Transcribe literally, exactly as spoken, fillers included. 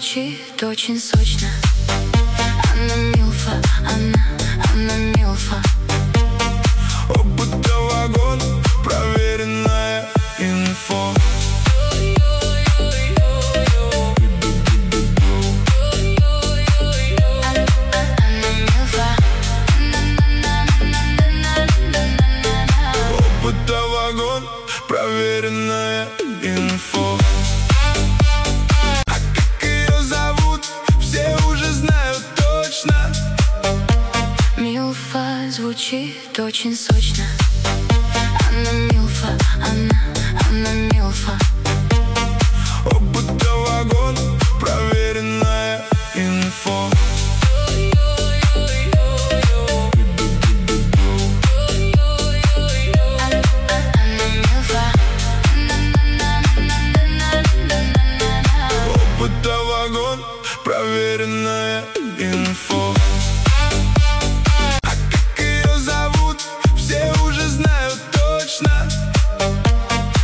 звучит очень сочно. Она милфа, она, она милфа. Опыта вагон, проверенная инфо. Она милфа. Опыта вагон, проверенная инфо. А как ее зовут, все уже знают точно. Милфа звучит очень сочно. Она милфа, она, она милфа. Опыта вагон, проверенная инфо. Она милфа. Опыта вагон, проверенная инфо.